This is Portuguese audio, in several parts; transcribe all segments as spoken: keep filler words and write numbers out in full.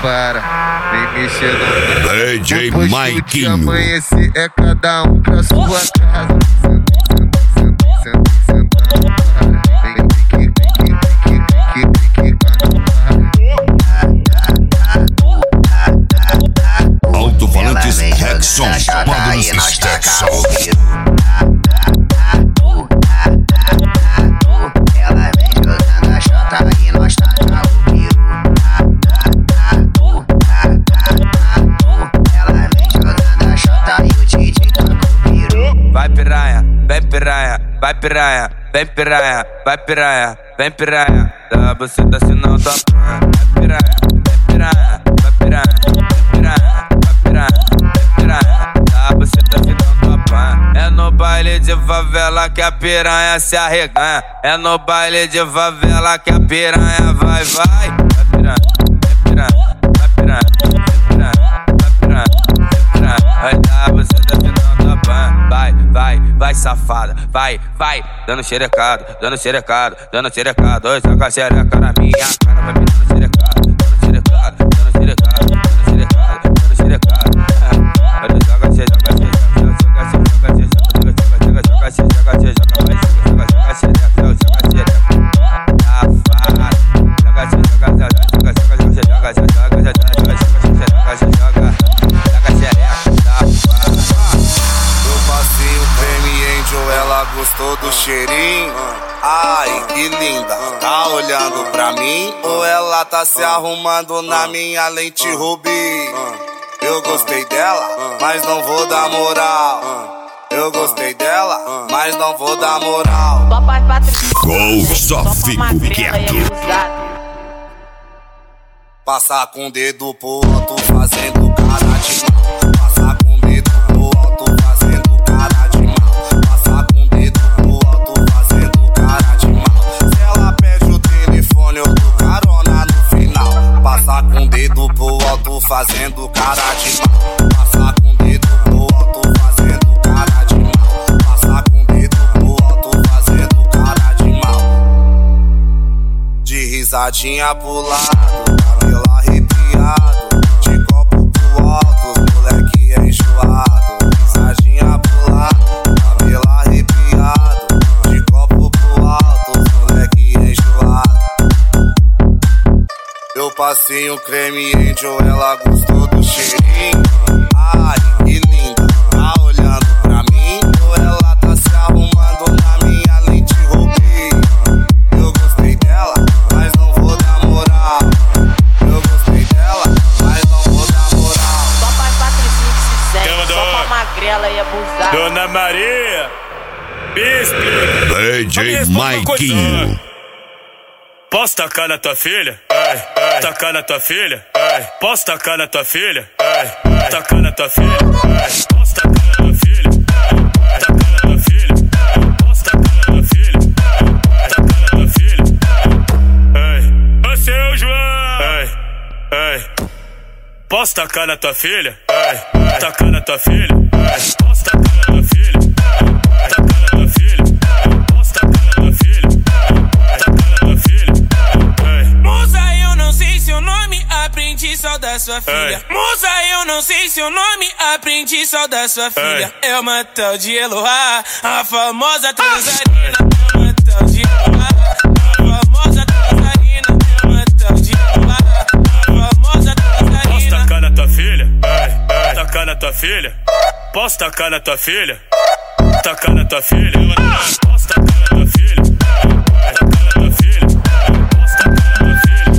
para, vem mexer no D J Depois Maiquinho. que amanhecer é cada um pra sua casa. Senta, senta, senta, senta no para. Vem, vem, vem, vem, vem, vem, vem, vem, vem. Alto-falantes Rexon, Padros Stetson. Ela vem jogando a chota e nós taca o piru. Ela vem jogando a chota e o Titi taca o piru. Vai piranha, vem piranha, vai piranha, vem piranha, vai piranha, vem piranha. Dá você tá se não tá vai piranha, vem piranha, vai piranha, vem piranha, vai piranha, vem piranha. Dá você tá se não tá é no baile de favela que a piranha se arreganha. É no baile de favela que a piranha vai, vai. Vai piranha, vem piranha, vai piranha, vem piranha, vai piranha, vem piranha. Vai dar você tá se não tá vai, vai, vai safada, vai, vai, dando xerecado, dando xerecado, dando xerecado, oi, joga a xereca na minha cara, vai me dando xerecado, dando xerecado, dando xerecado, dando xerecado, dando xerecado, olha, joga a xereca, joga a xereca, joga a xereca, joga a xereca, joga a xereca, joga a xereca, joga a xereca, joga a xereca, safada, joga a xereca, joga a xereca, joga a xereca, joga a xereca, joga a xereca, joga a xereca, Passinho creme angel, ela gostou do cheirinho. Ai, que linda, tá olhando pra mim? Ou ela tá se arrumando na minha lente rubi? Eu gostei dela, mas não vou dar moral. Eu gostei dela, mas não vou dar moral. Papai Patrícia, Gol, só fico quieto. Passar com o dedo pro alto, fazendo cara de mal. Passar com o dedo pro alto, fazendo cara de mal. Passar com o dedo pro alto, fazendo cara de mal. Se ela pede o telefone, eu dou carona no final. Passar com o dedo pro alto, fazendo cara de mal. Passar com o dedo pro alto, fazendo cara de mal. Passar com o dedo pro alto, fazendo cara de mal. De risadinha pro lado, cabelo arrepiado, de copo pro alto, os moleque é enjoado. Risadinha pro lado, cabelo arrepiado, de copo pro alto, os moleque é enjoado. Eu passei um creme angel, ela gostou do cheirinho. Ai, que linda, tá olhando pra mim? Ou ela tá se arrumando na minha lente rubi? Eu gostei dela, mas não vou dar moral. Eu gostei dela, mas não vou dar moral. papai Patrícia que se sente, só pra magrela e abusar. Dona Maria, bispo, D J Maiquinho. posso tacar na tua filha? Ai, ai. Tacar na tua filha? Ai. Posso tacar na tua filha? Ai, ai. Tacar na tua filha? Ai. Posso tacar na tua filha? Ai. Tacar na tua filha? Ai. Posso tacar na tua filha? Ai. Tacar na tua filha? Ai. Ô seu João! Ai, ai. Posso tacar na tua filha? Ai, ai. Tacar na tua filha? Ai. Posso tacar na tua filha? Ai. Tacar na tua filha? Ai. Posso tacar na tua filha? Ai. Tacar na tua filha? Moça, eu não sei seu nome, aprendi só da sua filha. Moça, eu não sei seu nome, aprendi só da sua filha. É uma tal de Eloá, a famosa transarina. É uma tal de Eloá, a famosa transarina. É uma tal de Eloá, a famosa transarina. Posso tacar na tua filha? Ai, ai. Tacar na tua filha? Posso tacar na tua filha? Tacar na tua filha? Posso tacar na tua filha? Tacar na tua filha? Posso tacar na tua filha?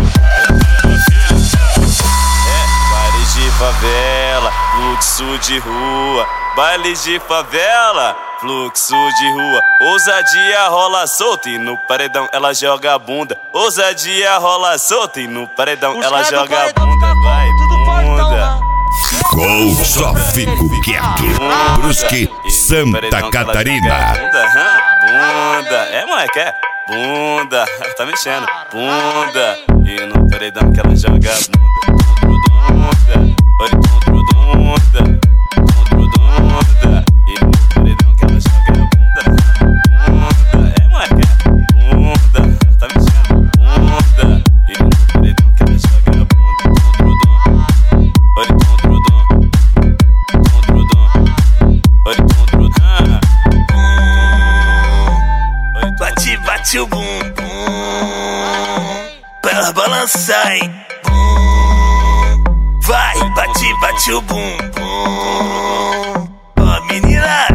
É, bailes de favela, fluxo de rua. Bailes de favela, fluxo de rua. Ousadia rola solta e no paredão ela joga a bunda. Ousadia rola solta e no paredão Os ela caras do joga a paredão bunda. ficam Vai, tudo portão, bunda. né? Gol, só fico quieto. Brusque, Santa Catarina. Bunda, hã? Bunda. É, moleque, é. Bunda. Tá mexendo. Bunda. E no paredão que ela joga a bunda. Bunda. Oi, bunda. Bunda. E no paredão que ela joga a bunda. Bunda. É, moleque, é. Bunda. Tá mexendo. Bunda. E no paredão que ela joga a bunda. Vai, bate, bate o bumbum. Ó, menina,